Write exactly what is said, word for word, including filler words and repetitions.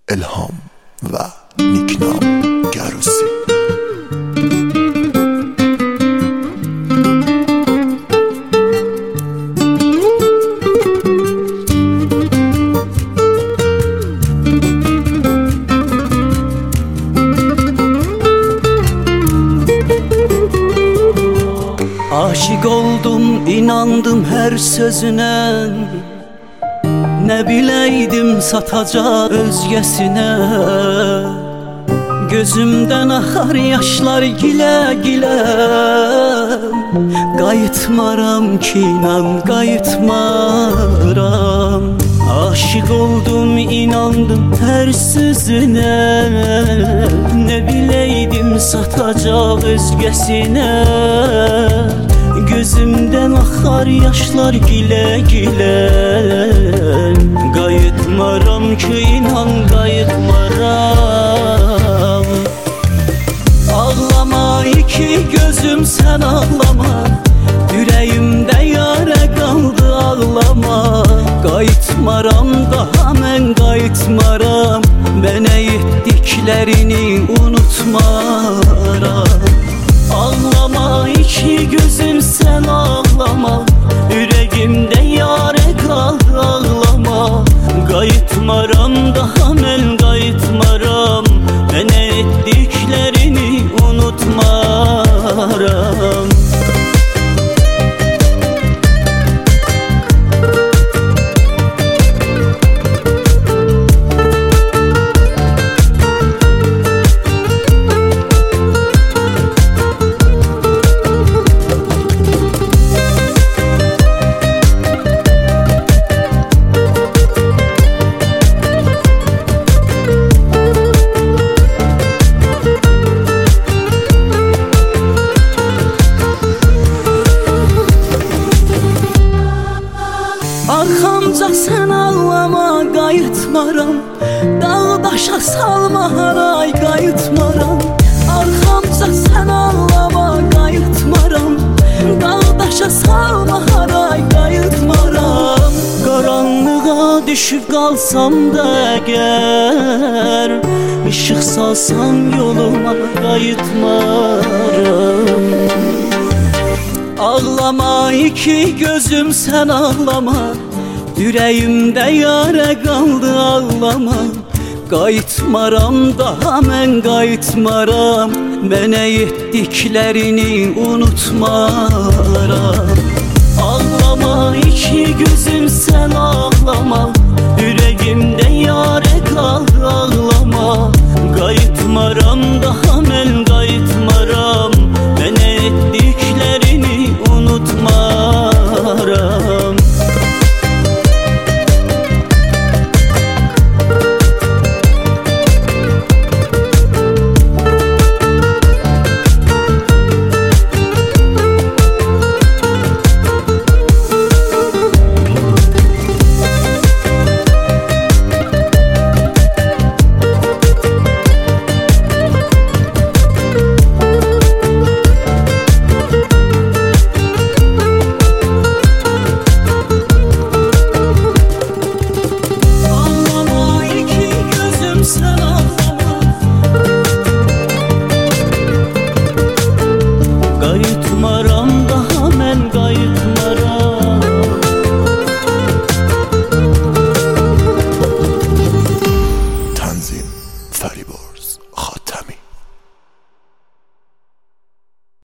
الهام و نیکنام گروسی. Aşık oldum, inandım her sözüne. Ne bileydim satacak özgesine. Gözümden akar yaşlar gile gile. Qayıtmaram ki inan, qayıtmaram. Aşık oldum, inandım her sözüne. Ne bileydim satacak özgesine. Gözümden akar yaşlar gile gile. Qayıtmaram ki inan, qayıtmaram. Ağlama iki gözüm sen ağlama. Yüreğimde yara kaldı ağlama. Qayıtmaram daha mən qayıtmaram. Mənə etdiklərini unutmaram. Ağlama iki gözüm sen ağlama. Yüreğimde yara kaldı ağlama. Qayıtmaram daha mən qayıtmaram. Mənə etdiklərini unutmaram. Arxamca sen ağlama, qayıtmaram. Dağ daşa salma haray, qayıtmaram. Arxamca sen ağlama, qayıtmaram. Dağ daşa salma haray, qayıtmaram. Qaranlığa düşüb qalsam da əgər, işıq salsan yoluma, qayıtmaram. Ağlama iki gözüm sen ağlama. Yüreğimde yara kaldı ağlama. Qayıtmaram daha mən qayıtmaram. Mənə etdiklərini unutmaram. Ağlama iki gözüm sen ağlama.